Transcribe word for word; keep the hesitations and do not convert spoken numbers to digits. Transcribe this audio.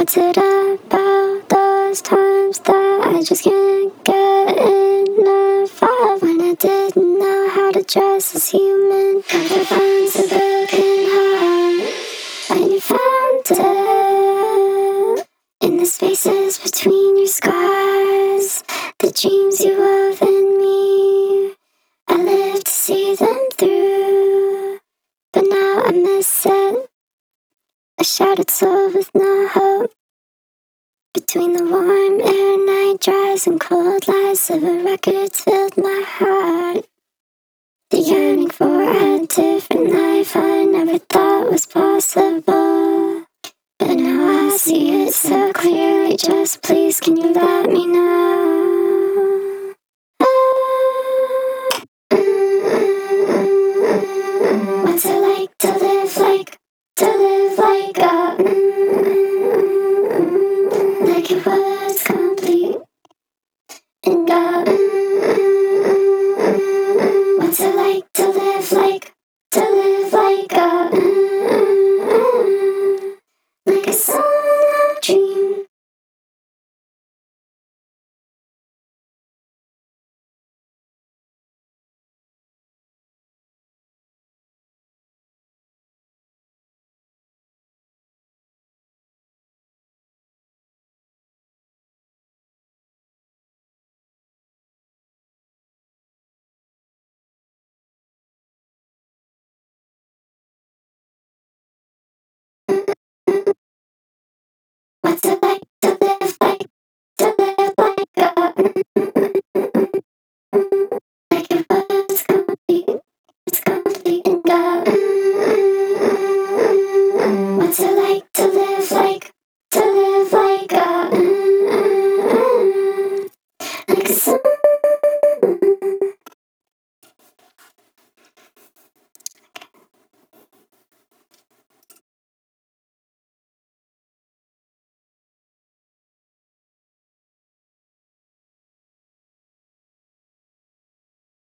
What's it about those times that I just can't get enough of? When I didn't know how to dress as human, never finds a broken heart. And you found it in the spaces between your scars, the dreams you wove in me. I lived to see them through, but now I miss it. A shattered soul with no hope. Between the warm air, night drives, and cold lies, silver records filled my heart. The yearning for a different life I never thought was possible. But now I see it so clearly, just please can you let me know?